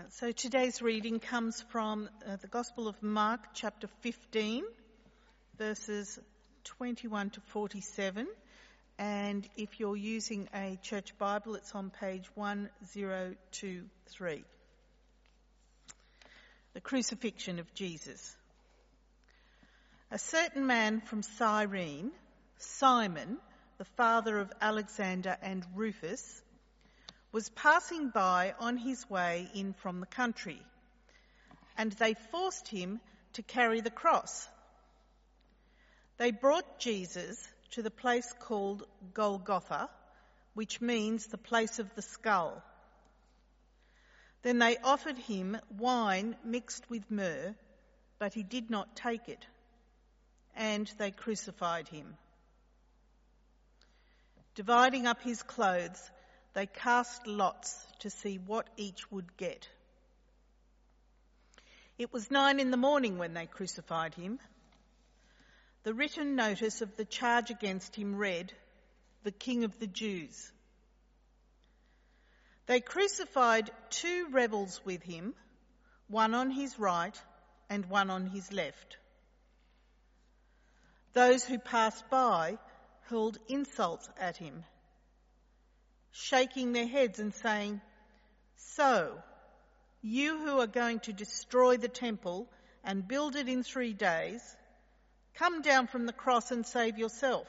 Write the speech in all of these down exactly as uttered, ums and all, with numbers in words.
So today's reading comes from uh, the Gospel of Mark, chapter fifteen, verses twenty-one to forty-seven. And if you're using a church Bible, it's on page one thousand twenty-three. The crucifixion of Jesus. A certain man from Cyrene, Simon, the father of Alexander and Rufus, was passing by on his way in from the country, and they forced him to carry the cross. They brought Jesus to the place called Golgotha, which means the place of the skull. Then they offered him wine mixed with myrrh, but he did not take it, and they crucified him. Dividing up his clothes, they cast lots to see what each would get. It was nine in the morning when they crucified him. The written notice of the charge against him read, "The King of the Jews." They crucified two rebels with him, one on his right and one on his left. Those who passed by hurled insults at him, shaking their heads and saying, "So, you who are going to destroy the temple and build it in three days, come down from the cross and save yourself."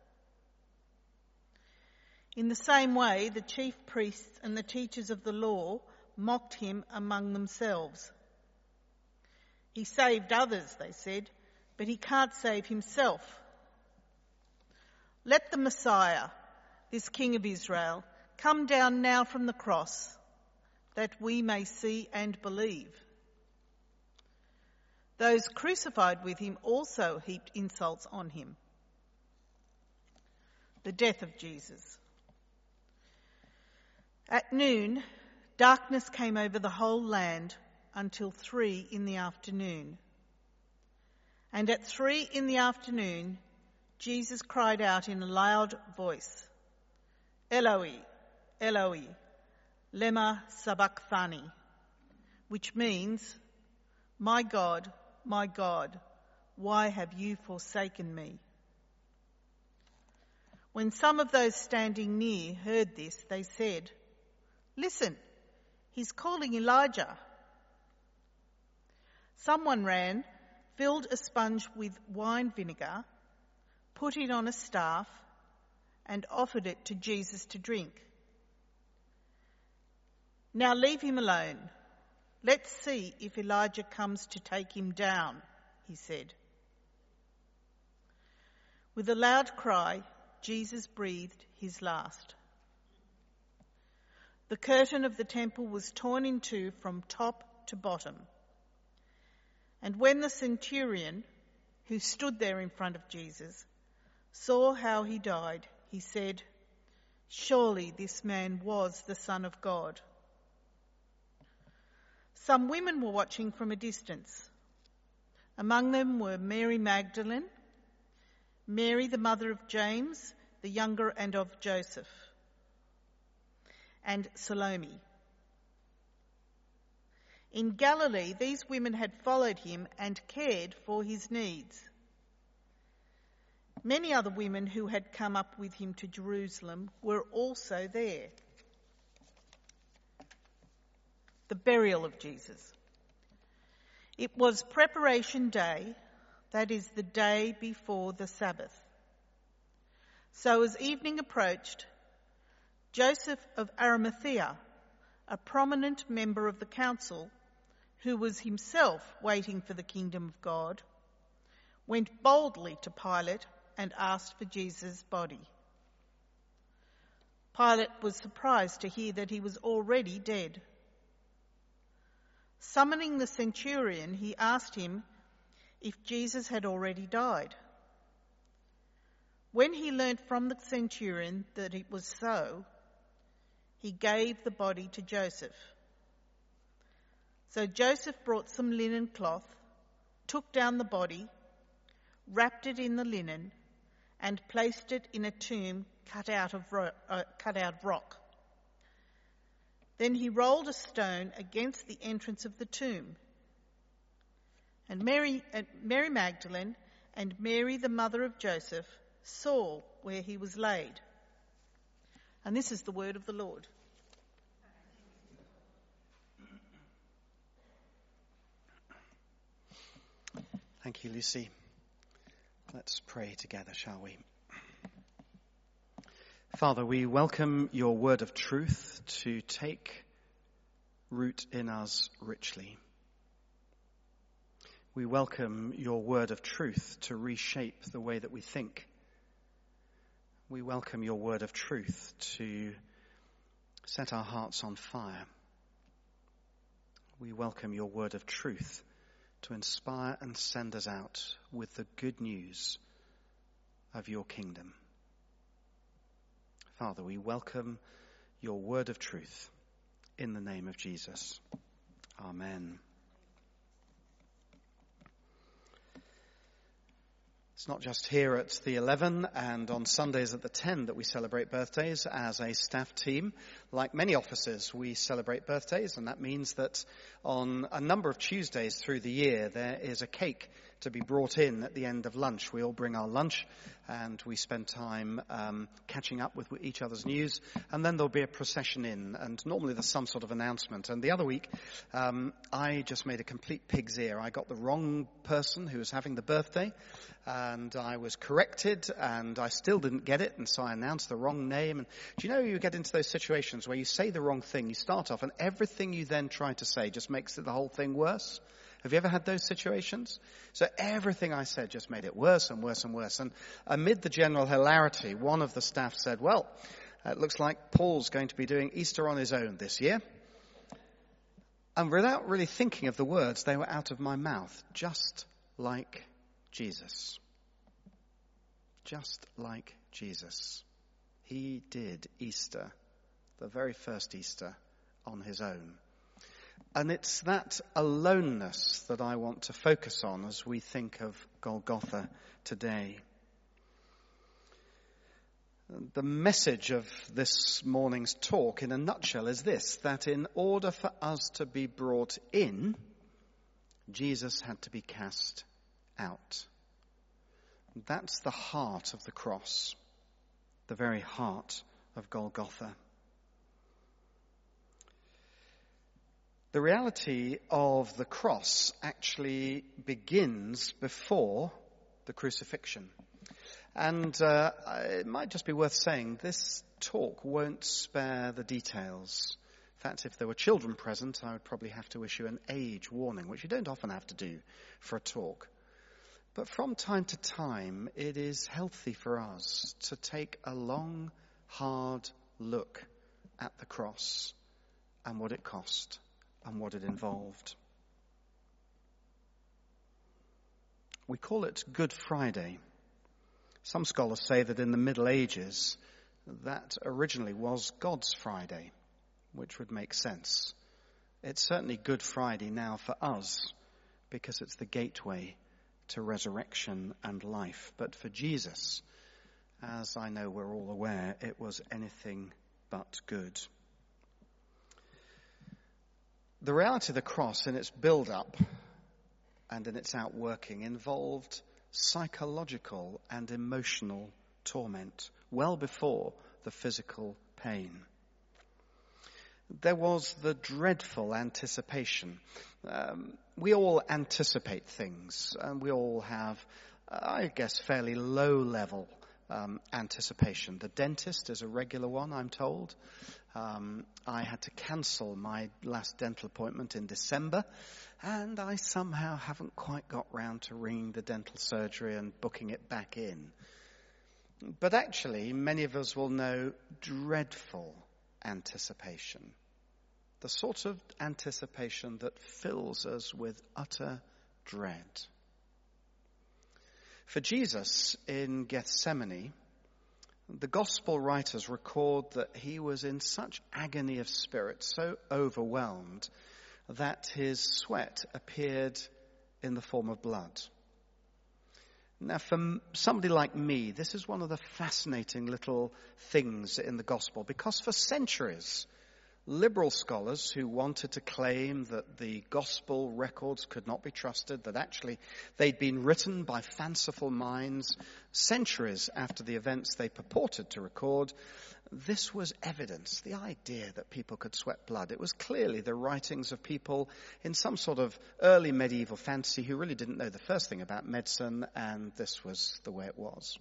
In the same way, the chief priests and the teachers of the law mocked him among themselves. "He saved others," they said, "but he can't save himself. Let the Messiah, this King of Israel, come down now from the cross, that we may see and believe." Those crucified with him also heaped insults on him. The death of Jesus. At noon, darkness came over the whole land until three in the afternoon. And at three in the afternoon, Jesus cried out in a loud voice, "Eloi, Eloi, lema sabachthani," which means, "My God, my God, why have you forsaken me?" When some of those standing near heard this, they said, "Listen, he's calling Elijah." Someone ran, filled a sponge with wine vinegar, put it on a staff, and offered it to Jesus to drink. "Now leave him alone. Let's see if Elijah comes to take him down," he said. With a loud cry, Jesus breathed his last. The curtain of the temple was torn in two from top to bottom. And when the centurion, who stood there in front of Jesus, saw how he died, he said, "Surely this man was the Son of God." Some women were watching from a distance. Among them were Mary Magdalene, Mary the mother of James, the younger, and of Joseph, and Salome. In Galilee, these women had followed him and cared for his needs. Many other women who had come up with him to Jerusalem were also there. The burial of Jesus. It was preparation day, that is the day before the Sabbath. So as evening approached, Joseph of Arimathea, a prominent member of the council, who was himself waiting for the kingdom of God, went boldly to Pilate and asked for Jesus' body. Pilate was surprised to hear that he was already dead. Summoning the centurion, he asked him if Jesus had already died. When he learnt from the centurion that it was so, he gave the body to Joseph. So Joseph brought some linen cloth, took down the body, wrapped it in the linen, and placed it in a tomb cut out of ro- uh, cut out of rock. Then he rolled a stone against the entrance of the tomb. And Mary, uh, Mary Magdalene and Mary, the mother of Joseph, saw where he was laid. And this is the word of the Lord. Thank you, Lucy. Let's pray together, shall we? Father, we welcome your word of truth to take root in us richly. We welcome your word of truth to reshape the way that we think. We welcome your word of truth to set our hearts on fire. We welcome your word of truth to inspire and send us out with the good news of your kingdom. Father, we welcome your word of truth in the name of Jesus. Amen. It's not just here at the eleven and on Sundays at the ten that we celebrate birthdays as a staff team. Like many offices, we celebrate birthdays, and that means that on a number of Tuesdays through the year, there is a cake to be brought in at the end of lunch. We all bring our lunch and we spend time um, catching up with each other's news, and then there'll be a procession in, and normally there's some sort of announcement. And the other week, um, I just made a complete pig's ear. I got the wrong person who was having the birthday, and I was corrected, and I still didn't get it, and so I announced the wrong name. And do you know, you get into those situations where you say the wrong thing, you start off, and everything you then try to say just makes it the whole thing worse? Have you ever had those situations? So everything I said just made it worse and worse and worse. And amid the general hilarity, one of the staff said, well, it looks like Paul's going to be doing Easter on his own this year. And without really thinking of the words, they were out of my mouth, just like Jesus. Just like Jesus. He did Easter, the very first Easter, on his own. And it's that aloneness that I want to focus on as we think of Golgotha today. The message of this morning's talk in a nutshell is this, that in order for us to be brought in, Jesus had to be cast out. That's the heart of the cross, the very heart of Golgotha. The reality of the cross actually begins before the crucifixion. And uh, it might just be worth saying this talk won't spare the details. In fact, if there were children present, I would probably have to issue an age warning, which you don't often have to do for a talk. But from time to time, it is healthy for us to take a long, hard look at the cross and what it cost and what it involved. We call it Good Friday. Some scholars say that in the Middle Ages, that originally was God's Friday, which would make sense. It's certainly Good Friday now for us, because it's the gateway to resurrection and life. But for Jesus, as I know we're all aware, it was anything but good. The reality of the cross in its build-up and in its outworking involved psychological and emotional torment well before the physical pain. There was the dreadful anticipation. Um, we all anticipate things, and we all have, uh, I guess, fairly low-level um, anticipation. The dentist is a regular one, I'm told. Um, I had to cancel my last dental appointment in December, and I somehow haven't quite got round to ringing the dental surgery and booking it back in. But actually, many of us will know dreadful anticipation. The sort of anticipation that fills us with utter dread. For Jesus in Gethsemane, the gospel writers record that he was in such agony of spirit, so overwhelmed, that his sweat appeared in the form of blood. Now, for somebody like me, this is one of the fascinating little things in the gospel, because for centuries, liberal scholars who wanted to claim that the gospel records could not be trusted, that actually they'd been written by fanciful minds centuries after the events they purported to record. This was evidence, the idea that people could sweat blood. It was clearly the writings of people in some sort of early medieval fantasy who really didn't know the first thing about medicine, and this was the way it was.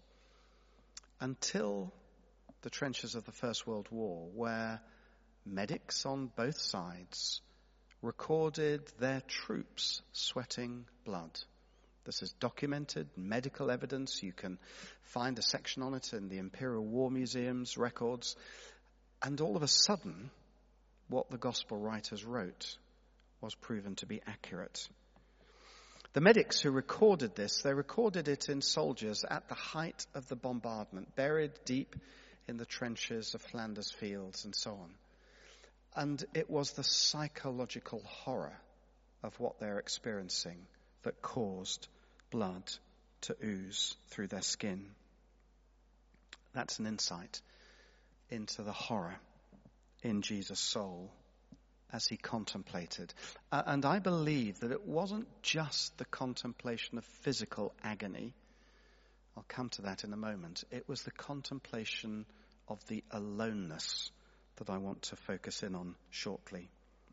Until the trenches of the First World War, where medics on both sides recorded their troops sweating blood. This is documented medical evidence. You can find a section on it in the Imperial War Museum's records. And all of a sudden, what the gospel writers wrote was proven to be accurate. The medics who recorded this, they recorded it in soldiers at the height of the bombardment, buried deep in the trenches of Flanders fields and so on. And it was the psychological horror of what they're experiencing that caused blood to ooze through their skin. That's an insight into the horror in Jesus' soul as he contemplated. Uh, and I believe that it wasn't just the contemplation of physical agony. I'll come to that in a moment. It was the contemplation of the aloneness that I want to focus in on shortly.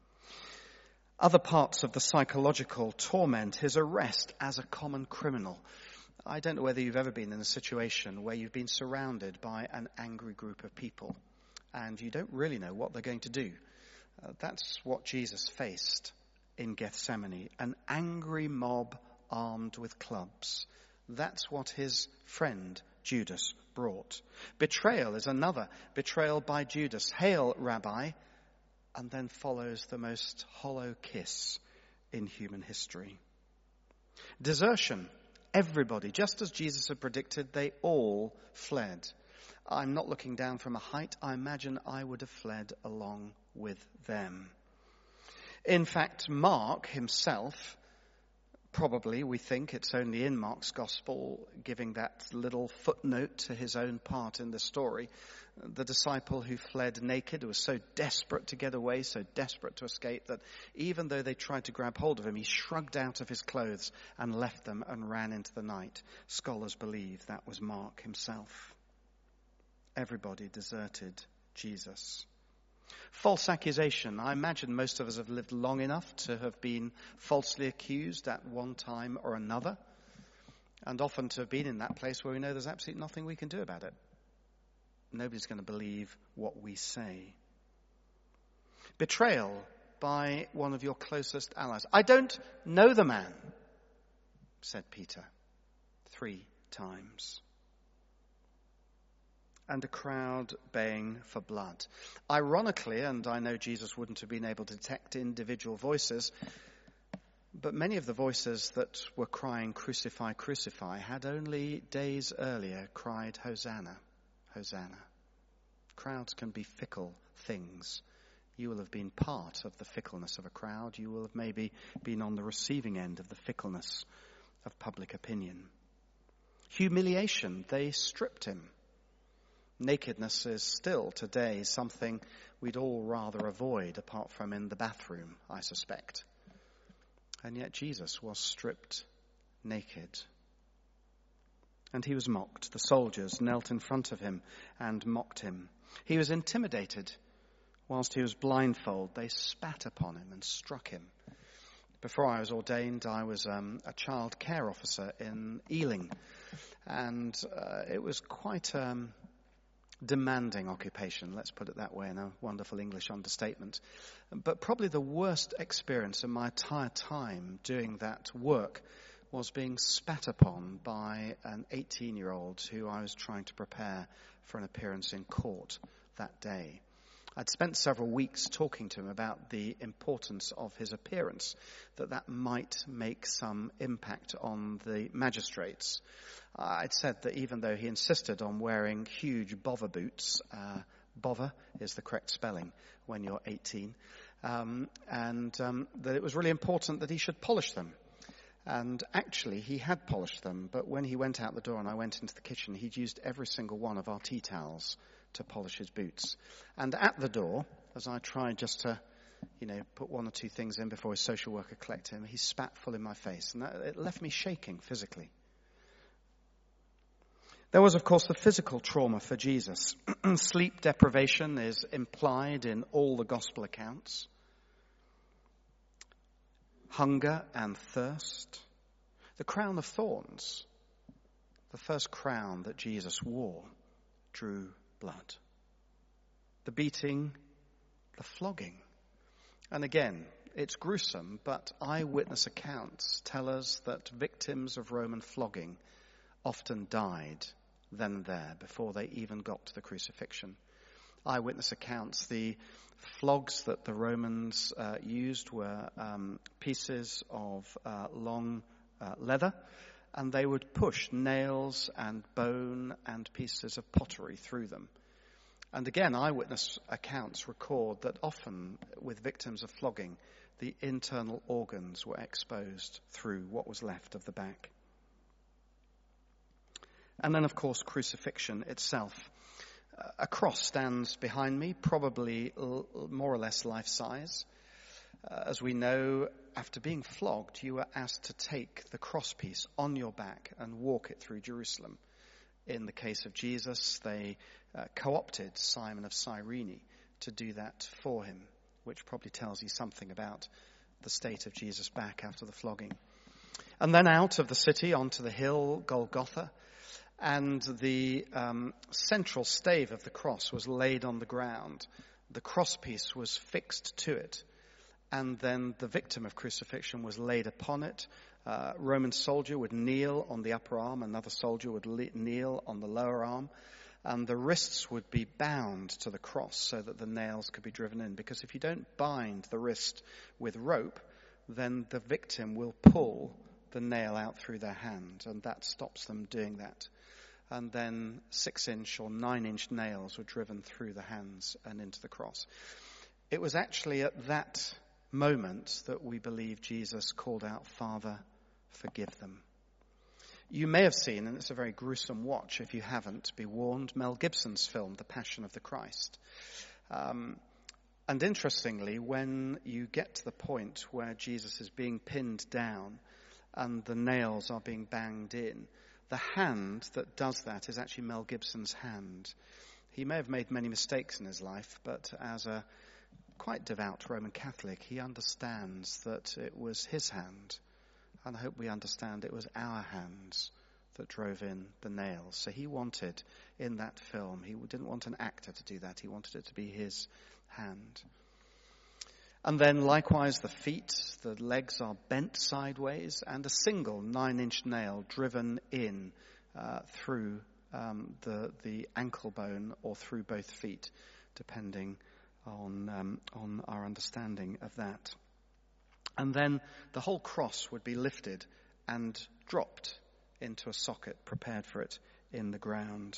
Other parts of the psychological torment, his arrest as a common criminal. I don't know whether you've ever been in a situation where you've been surrounded by an angry group of people and you don't really know what they're going to do. Uh, that's what Jesus faced in Gethsemane, an angry mob armed with clubs. That's what his friend Judas brought. Betrayal is another. Betrayal by Judas. Hail, Rabbi. And then follows the most hollow kiss in human history. Desertion. Everybody, just as Jesus had predicted, they all fled. I'm not looking down from a height. I imagine I would have fled along with them. In fact, Mark himself, probably, we think it's only in Mark's gospel, giving that little footnote to his own part in the story. The disciple who fled naked was so desperate to get away, so desperate to escape, that even though they tried to grab hold of him, he shrugged out of his clothes and left them and ran into the night. Scholars believe that was Mark himself. Everybody deserted Jesus. False accusation. I imagine most of us have lived long enough to have been falsely accused at one time or another, and often to have been in that place where we know there's absolutely nothing we can do about it. Nobody's going to believe what we say. Betrayal by one of your closest allies. I don't know the man, said Peter, three times. And a crowd baying for blood. Ironically, and I know Jesus wouldn't have been able to detect individual voices, but many of the voices that were crying, "Crucify, crucify," had only days earlier cried, "Hosanna, Hosanna." Crowds can be fickle things. You will have been part of the fickleness of a crowd. You will have maybe been on the receiving end of the fickleness of public opinion. Humiliation. They stripped him. Nakedness is still today something we'd all rather avoid, apart from in the bathroom, I suspect. And yet Jesus was stripped naked. And he was mocked. The soldiers knelt in front of him and mocked him. He was intimidated. Whilst he was blindfold, they spat upon him and struck him. Before I was ordained, I was um, a child care officer in Ealing. And uh, it was quite a um, demanding occupation, let's put it that way, in a wonderful English understatement. But probably the worst experience in my entire time doing that work was being spat upon by an eighteen-year-old who I was trying to prepare for an appearance in court that day. I'd spent several weeks talking to him about the importance of his appearance, that that might make some impact on the magistrates. I'd said that even though he insisted on wearing huge bother boots, uh, bother is the correct spelling when you're eighteen, um, and um, that it was really important that he should polish them. And actually, he had polished them, but when he went out the door and I went into the kitchen, he'd used every single one of our tea towels to polish his boots. And at the door, as I tried just to, you know, put one or two things in before his social worker collected him, he spat full in my face, and that, it left me shaking physically. There was, of course, the physical trauma for Jesus. Sleep deprivation is implied in all the gospel accounts. Hunger and thirst. The crown of thorns, the first crown that Jesus wore, drew blood. The beating, the flogging. And again, it's gruesome, but eyewitness accounts tell us that victims of Roman flogging often died then and there before they even got to the crucifixion. Eyewitness accounts, the flogs that the Romans uh, used were um, pieces of uh, long uh, leather, and they would push nails and bone and pieces of pottery through them. And again, eyewitness accounts record that often with victims of flogging, the internal organs were exposed through what was left of the back. And then, of course, crucifixion itself. A cross stands behind me, probably l- more or less life-size. Uh, as we know, after being flogged, you were asked to take the crosspiece on your back and walk it through Jerusalem. In the case of Jesus, they uh, co-opted Simon of Cyrene to do that for him, which probably tells you something about the state of Jesus' back after the flogging. And then out of the city onto the hill, Golgotha, and the um, central stave of the cross was laid on the ground. The crosspiece was fixed to it, and then the victim of crucifixion was laid upon it. A Roman soldier would kneel on the upper arm, another soldier would le- kneel on the lower arm, and the wrists would be bound to the cross so that the nails could be driven in. Because if you don't bind the wrist with rope, then the victim will pull the nail out through their hand, and that stops them doing that. And then six-inch or nine-inch nails were driven through the hands and into the cross. It was actually at that moment that we believe Jesus called out, "Father, forgive them." You may have seen, and it's a very gruesome watch if you haven't, be warned, Mel Gibson's film, The Passion of the Christ. Um, and interestingly, when you get to the point where Jesus is being pinned down and the nails are being banged in, the hand that does that is actually Mel Gibson's hand. He may have made many mistakes in his life, but as a quite devout Roman Catholic, he understands that it was his hand. And I hope we understand it was our hands that drove in the nails. So he wanted, in that film, he didn't want an actor to do that. He wanted it to be his hand. And then likewise the feet, the legs are bent sideways, and a single nine-inch nail driven in uh, through um, the the ankle bone or through both feet, depending on um, on our understanding of that. And then the whole cross would be lifted and dropped into a socket prepared for it in the ground.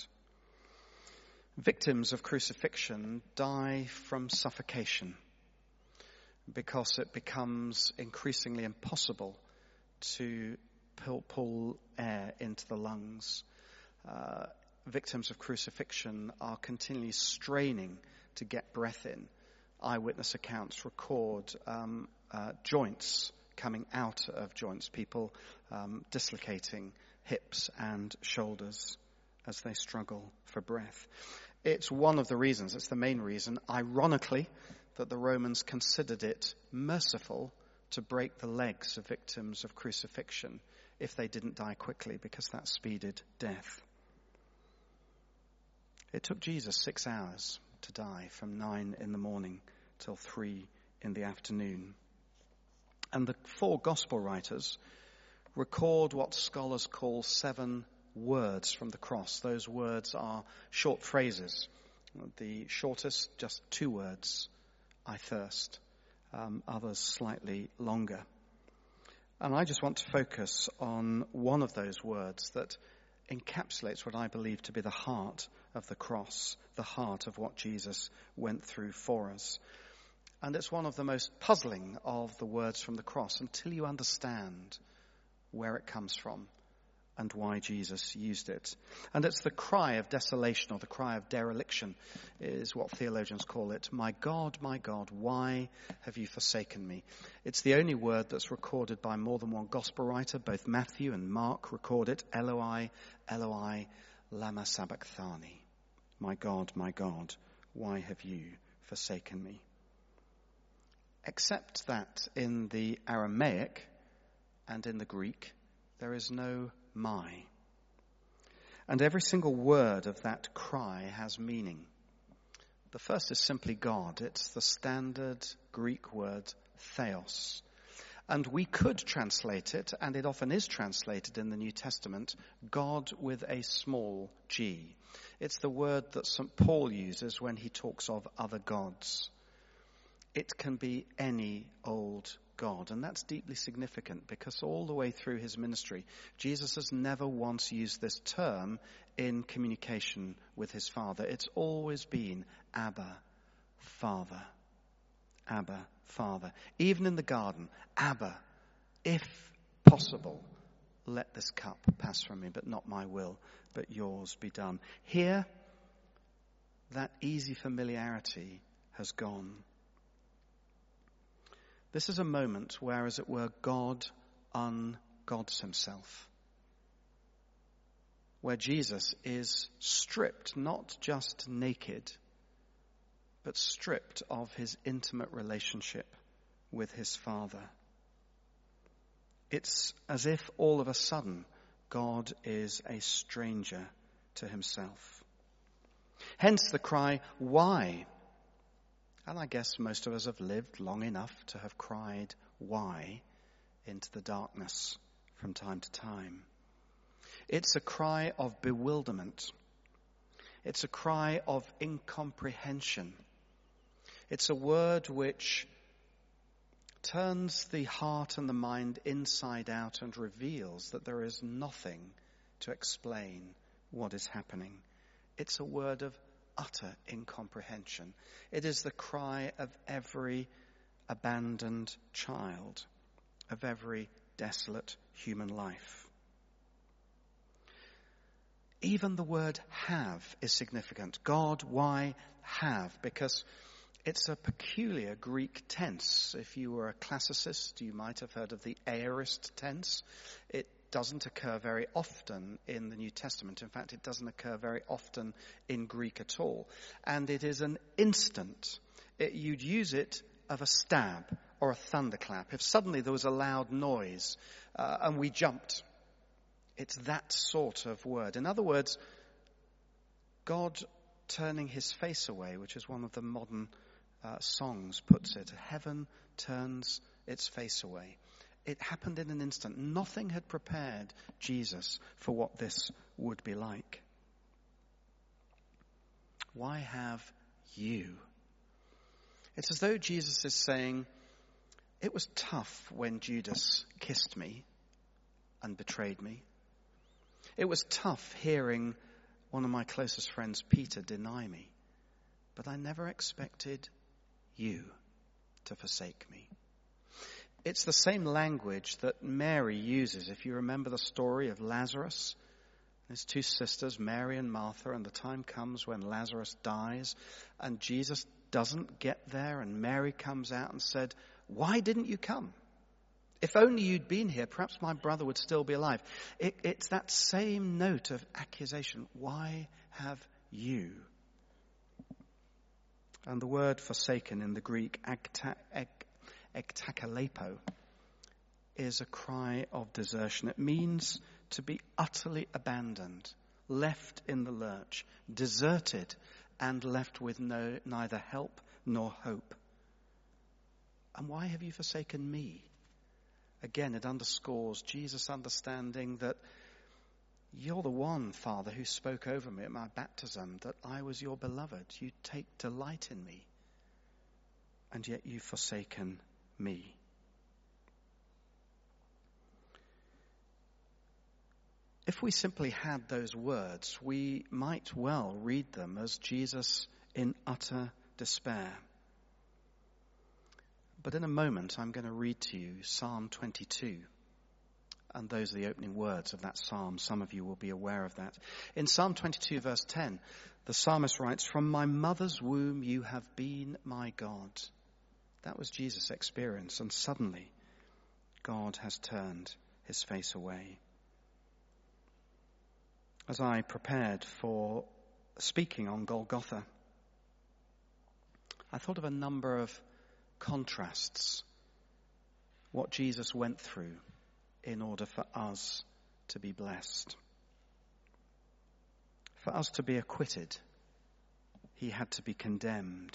Victims of crucifixion die from suffocation, because it becomes increasingly impossible to pull, pull air into the lungs. Uh, victims of crucifixion are continually straining to get breath in. Eyewitness accounts record um, uh, joints coming out of joints, people um, dislocating hips and shoulders as they struggle for breath. It's one of the reasons, it's the main reason, ironically, that the Romans considered it merciful to break the legs of victims of crucifixion if they didn't die quickly, because that speeded death. It took Jesus six hours to die, from nine in the morning till three in the afternoon. And the four gospel writers record what scholars call seven words from the cross. Those words are short phrases. The shortest, just two words, "I thirst." Um, others slightly longer. And I just want to focus on one of those words that encapsulates what I believe to be the heart of the cross, the heart of what Jesus went through for us. And it's one of the most puzzling of the words from the cross until you understand where it comes from and why Jesus used it. And it's the cry of desolation, or the cry of dereliction, is what theologians call it. My God, my God, why have you forsaken me? It's the only word that's recorded by more than one gospel writer. Both Matthew and Mark record it. Eloi, Eloi, lama sabachthani. My God, my God, why have you forsaken me? Except that in the Aramaic and in the Greek, there is no my. And every single word of that cry has meaning. The first is simply God. It's the standard Greek word theos. And we could translate it, and it often is translated in the New Testament, God with a small g. It's the word that Saint Paul uses when he talks of other gods. It can be any old God, and that's deeply significant because all the way through his ministry, Jesus has never once used this term in communication with his Father. It's always been Abba, Father. Abba, Father. Even in the garden, Abba, if possible, let this cup pass from me, but not my will, but yours be done. Here, that easy familiarity has gone. This is a moment where, as it were, God ungods himself. Where Jesus is stripped, not just naked, but stripped of his intimate relationship with his Father. It's as if all of a sudden God is a stranger to himself. Hence the cry, why? And I guess most of us have lived long enough to have cried, why, into the darkness from time to time. It's a cry of bewilderment. It's a cry of incomprehension. It's a word which turns the heart and the mind inside out and reveals that there is nothing to explain what is happening. It's a word of utter incomprehension. It is the cry of every abandoned child, of every desolate human life. Even the word have is significant. God, why have? Because it's a peculiar Greek tense. If you were a classicist, you might have heard of the aorist tense. It doesn't occur very often in the New Testament. In fact, it doesn't occur very often in Greek at all. And it is an instant. It, you'd use it of a stab or a thunderclap. If suddenly there was a loud noise uh, and we jumped, it's that sort of word. In other words, God turning his face away, which is one of the modern uh, songs puts it. Heaven turns its face away. It happened in an instant. Nothing had prepared Jesus for what this would be like. Why have you? It's as though Jesus is saying, it was tough when Judas kissed me and betrayed me. It was tough hearing one of my closest friends, Peter, deny me. But I never expected you to forsake me. It's the same language that Mary uses. If you remember the story of Lazarus, his two sisters, Mary and Martha, and the time comes when Lazarus dies, and Jesus doesn't get there, and Mary comes out and said, why didn't you come? If only you'd been here, perhaps my brother would still be alive. It, it's that same note of accusation. Why have you? And the word forsaken in the Greek, agta, ag, ektakalepo, is a cry of desertion. It means to be utterly abandoned, left in the lurch, deserted, and left with no neither help nor hope. And why have you forsaken me? Again, it underscores Jesus' understanding that you're the one, Father, who spoke over me at my baptism, that I was your beloved. You take delight in me, and yet you've forsaken me. If we simply had those words, we might well read them as Jesus in utter despair. But in a moment, I'm going to read to you Psalm twenty-two, And those are the opening words of that psalm. Some of you will be aware of that. In Psalm twenty-two, verse ten, the psalmist writes, "From my mother's womb you have been my God." That was Jesus' experience, and suddenly God has turned his face away. As I prepared for speaking on Golgotha, I thought of a number of contrasts, what Jesus went through in order for us to be blessed. For us to be acquitted, he had to be condemned.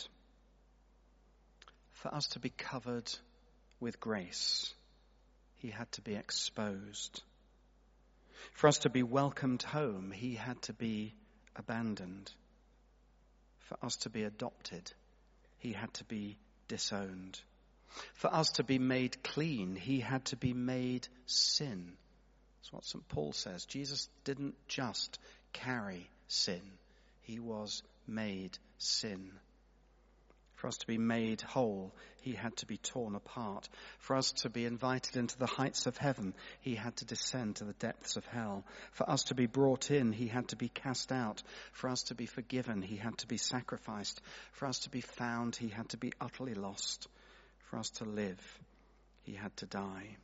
For us to be covered with grace, he had to be exposed. For us to be welcomed home, he had to be abandoned. For us to be adopted, he had to be disowned. For us to be made clean, he had to be made sin. That's what Saint Paul says. Jesus didn't just carry sin. He was made sin. For us to be made whole, he had to be torn apart. For us to be invited into the heights of heaven, he had to descend to the depths of hell. For us to be brought in, he had to be cast out. For us to be forgiven, he had to be sacrificed. For us to be found, he had to be utterly lost. For us to live, he had to die.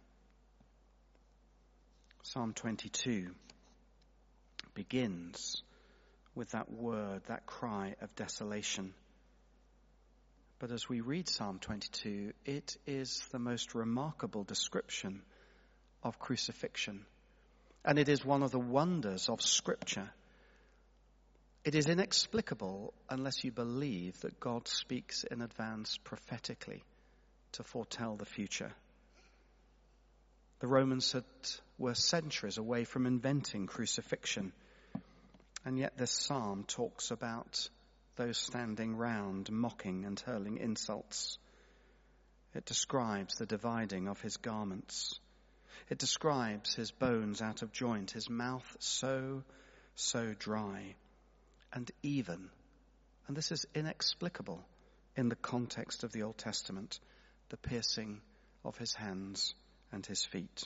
Psalm twenty-two begins with that word, that cry of desolation. But as we read Psalm twenty-two, it is the most remarkable description of crucifixion. And it is one of the wonders of Scripture. It is inexplicable unless you believe that God speaks in advance prophetically to foretell the future. The Romans had, were centuries away from inventing crucifixion. And yet this psalm talks about those standing round, mocking and hurling insults. It describes the dividing of his garments. It describes his bones out of joint, his mouth so, so dry and even. And this is inexplicable in the context of the Old Testament, the piercing of his hands and his feet.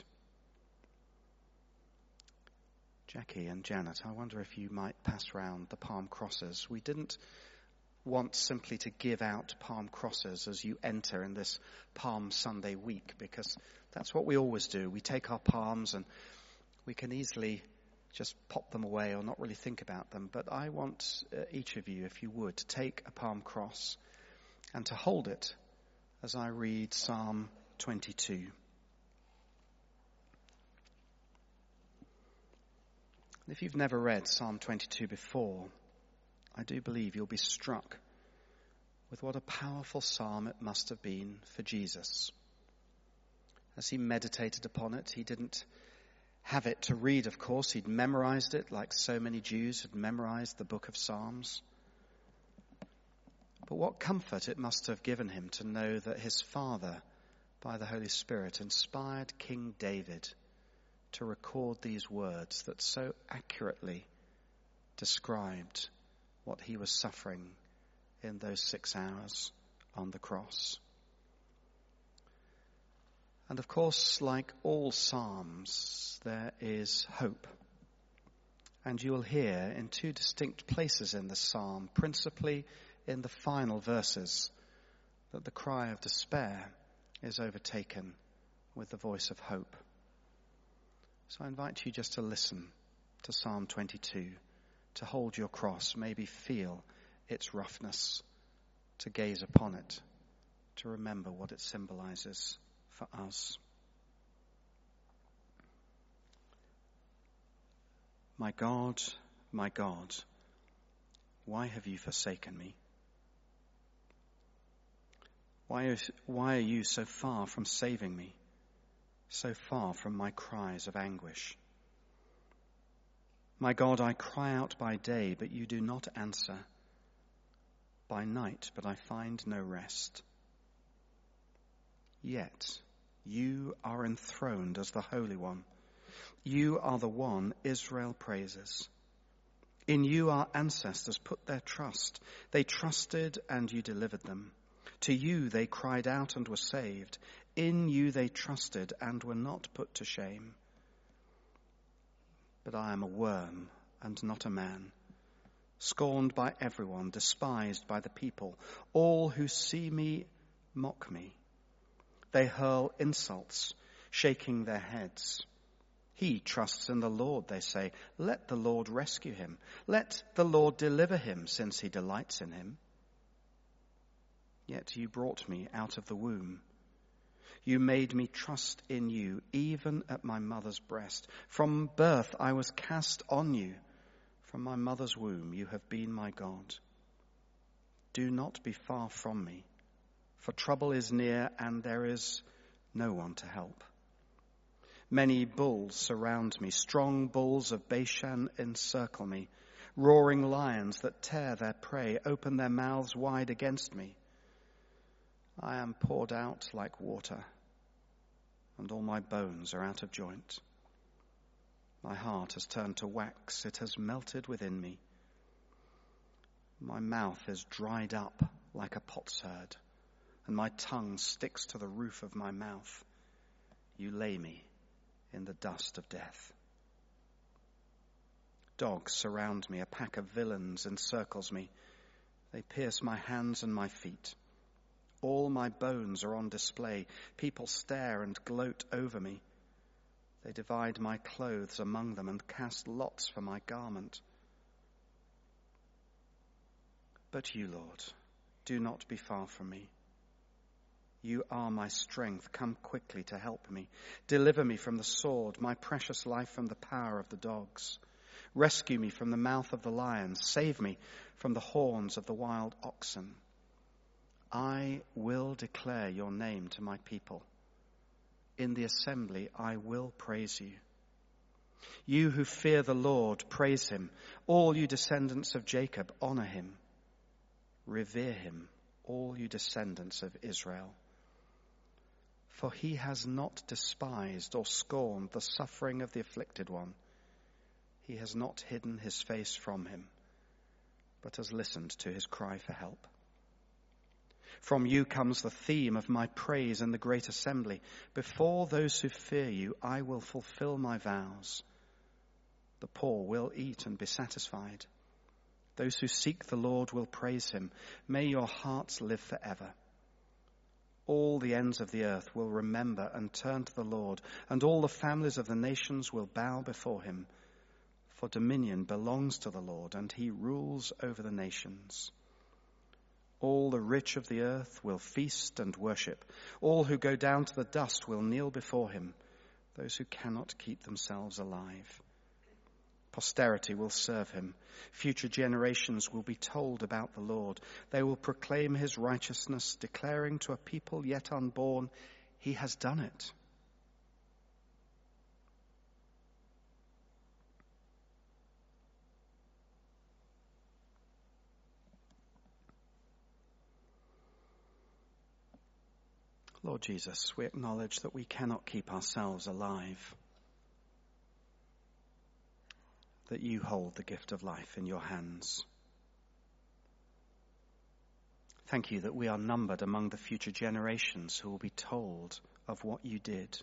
Jackie and Janet, I wonder if you might pass round the palm crosses. We didn't want simply to give out palm crosses as you enter in this Palm Sunday week, because that's what we always do. We take our palms and we can easily just pop them away or not really think about them. But I want uh, each of you, if you would, to take a palm cross and to hold it as I read Psalm twenty-two. If you've never read Psalm twenty-two before, I do believe you'll be struck with what a powerful psalm it must have been for Jesus. As he meditated upon it, he didn't have it to read, of course. He'd memorized it like so many Jews had memorized the book of Psalms. But what comfort it must have given him to know that his Father, by the Holy Spirit, inspired King David to record these words that so accurately described what he was suffering in those six hours on the cross. And of course, like all psalms, there is hope. And you will hear in two distinct places in the psalm, principally in the final verses, that the cry of despair is overtaken with the voice of hope. So I invite you just to listen to Psalm twenty-two, to hold your cross, maybe feel its roughness, to gaze upon it, to remember what it symbolizes for us. My God, my God, why have you forsaken me? Why is, why are you so far from saving me, so far from my cries of anguish? My God, I cry out by day, but you do not answer. By night, but I find no rest. Yet you are enthroned as the Holy One. You are the one Israel praises. In you our ancestors put their trust. They trusted and you delivered them. To you they cried out and were saved. In you they trusted and were not put to shame. but I am a worm and not a man, scorned by everyone, despised by the people. All who see me mock me. They hurl insults, shaking their heads. He trusts in the Lord, they say. Let the Lord rescue him. Let the Lord deliver him, since he delights in him. Yet you brought me out of the womb. You made me trust in you, even at my mother's breast. From birth I was cast on you. From my mother's womb you have been my God. Do not be far from me, for trouble is near and there is no one to help. Many bulls surround me, strong bulls of Bashan encircle me. Roaring lions that tear their prey open their mouths wide against me. I am poured out like water, and all my bones are out of joint. My heart has turned to wax, it has melted within me. My mouth is dried up like a potsherd, and my tongue sticks to the roof of my mouth. You lay me in the dust of death. Dogs surround me, a pack of villains encircles me. They pierce my hands and my feet. All my bones are on display. People stare and gloat over me. They divide my clothes among them and cast lots for my garment. But you, Lord, do not be far from me. You are my strength. Come quickly to help me. Deliver me from the sword, my precious life from the power of the dogs. Rescue me from the mouth of the lions. Save me from the horns of the wild oxen. I will declare your name to my people. In the assembly I will praise you. You who fear the Lord, praise him. All you descendants of Jacob, honor him. Revere him, all you descendants of Israel. For he has not despised or scorned the suffering of the afflicted one. He has not hidden his face from him, but has listened to his cry for help. From you comes the theme of my praise in the great assembly. Before those who fear you, I will fulfill my vows. The poor will eat and be satisfied. Those who seek the Lord will praise him. May your hearts live forever. All the ends of the earth will remember and turn to the Lord, and all the families of the nations will bow before him. For dominion belongs to the Lord, and he rules over the nations. All the rich of the earth will feast and worship. All who go down to the dust will kneel before him, those who cannot keep themselves alive. Posterity will serve him. Future generations will be told about the Lord. They will proclaim his righteousness, declaring to a people yet unborn, he has done it. Lord Jesus, we acknowledge that we cannot keep ourselves alive, that you hold the gift of life in your hands. Thank you that we are numbered among the future generations who will be told of what you did.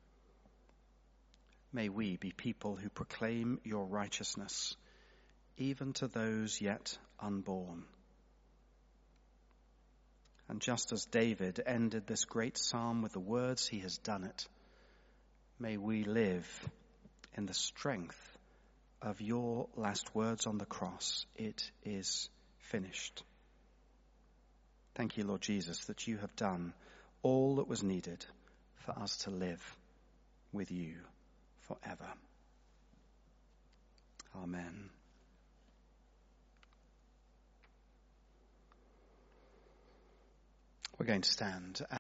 May we be people who proclaim your righteousness, even to those yet unborn. And just as David ended this great psalm with the words, he has done it, may we live in the strength of your last words on the cross. It is finished. Thank you, Lord Jesus, that you have done all that was needed for us to live with you forever. Amen. We're going to stand.